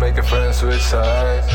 make a friend switch sides.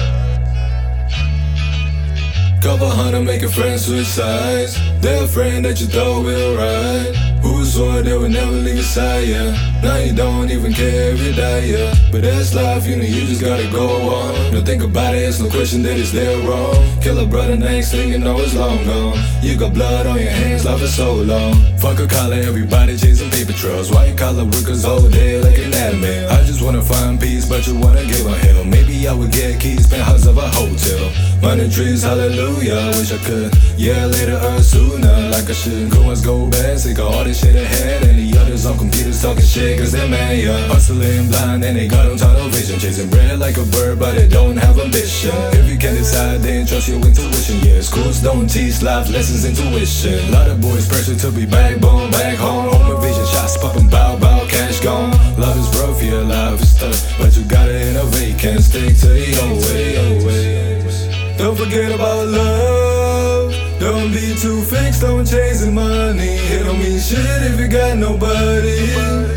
Couple hundred make a friend switch sides. They're a friend that you thought will ride. Who swore they would never leave your side, yeah. Now you don't even care if you die, yeah. But that's life, you know you just gotta go on. Don't think about it, it's no question that it's there wrong. Kill a brother next thing you know it's long gone. You got blood on your hands, life is so long. Fuck a collar, everybody chasing paper trails. White collar workers all day like an anime. I just wanna find peace, but you wanna give a hell. Maybe I would get keys, penthouse of a hotel. Money trees, hallelujah, wish I could. Yeah, later or sooner, like I should. Goings go bad, sick of all this shit ahead. And the others on computers talking shit, cause they're mad, yeah. Hustling blind and they got them tunnel vision. Chasing bread like a bird, but they don't have ambition. If you can decide, then trust your intuition, yeah. Schools don't teach life lessons, intuition. Lot of boys pressure to be backbone, back home. Home invasion, shots popping, bow, bow, cash gone. Love is rough, yeah, life is tough, but you gotta innovate, can't stick to the old way. Don't forget about love. Don't be too fixed on chasing money. It don't mean shit if you got nobody.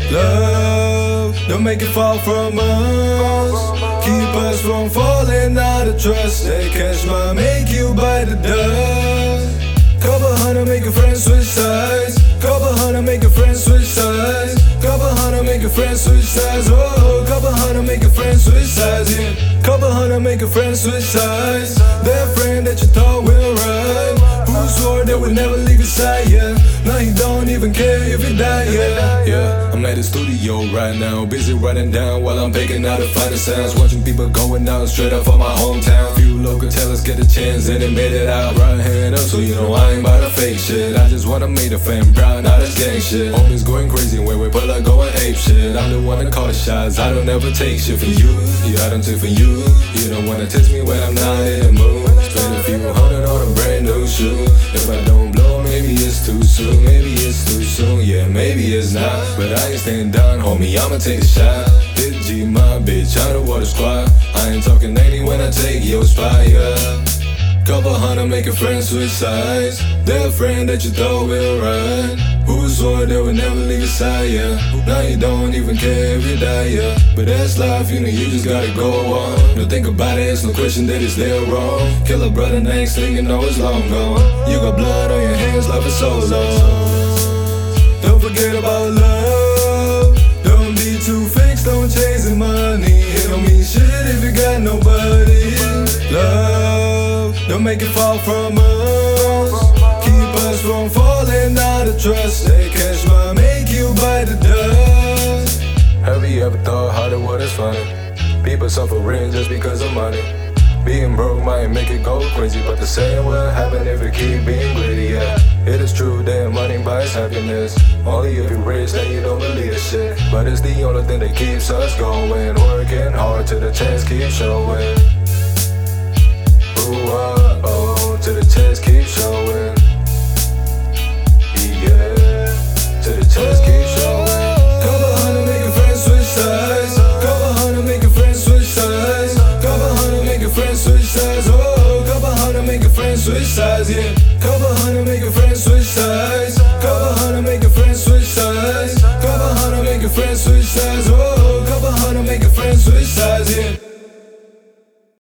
Love, don't make it fall from us. Keep us from falling out of trust. That cash might make you bite the dust. Couple hundred make a friend switch sides. Couple hundred make a friend switch sides. Couple hundred make a friend switch sides. Oh, couple hundred make a friend switch sides, yeah. Couple hundred make a friend switch sides. That friend that you thought will ride. Who swore they would never leave your side, yeah. Now you don't even care if you die, yeah. I'm at the studio right now, busy writing down while I'm picking out the finest sounds. Watching people going out straight up for my hometown. Few local talents get a chance and they made it out. Right hand up, so you know I ain't about to fake shit. I just wanna make the fam proud, not this gang shit. Homies going crazy when we pull up going ape shit. I'm the one that call the shots, I don't ever take shit from you. Yeah, I don't take from you. You don't wanna test me when I'm not in the mood. Spend a few hundred on a brand new shoe. If I don't blow, maybe it's too soon. Maybe it's too soon, yeah, maybe it's not. But I ain't staying down, homie, I'ma take a shot. Hit G, my bitch, underwater squad. I ain't talking 80 when I take your spot, yeah. Couple hundred make a friend switch sides. They're a friend that you thought will ride. Who swore they would never leave your side, yeah. Now you don't even care if you die, yeah. But that's life, you know you just gotta go on. Don't think about it, it's no question that it's there wrong. Kill a brother next thing you know it's long gone. You got blood on your hands, life is so long. Don't forget about love. Don't be too fixed on chasing money. It don't mean shit if you got nobody. Love, don't make it fall from us. Keep us from falling out of trust. That cash might make you bite the dust. Have you ever thought how the world is funny? People suffering just because of money. Being broke might make it go crazy, but the same will happen if you keep being greedy, yeah. It is true that money buys happiness. Only if you're rich then you don't believe shit. But it's the only thing that keeps us going. Working hard till the chance keeps showing. Ooh, oh, till the chance keeps showing. Yeah, till the chance keeps showing. Couple hundred make a friend switch sides. Couple hundred make a friend switch sides. Couple hundred make a friend switch sides. Oh, couple hundred make a friend switch sides, yeah. Couple hundred make a friend switch sides. Couple hundred make a friend switch sides. Couple hundred make a friend switch sides. Oh, couple hundred make a friend switch sides, yeah.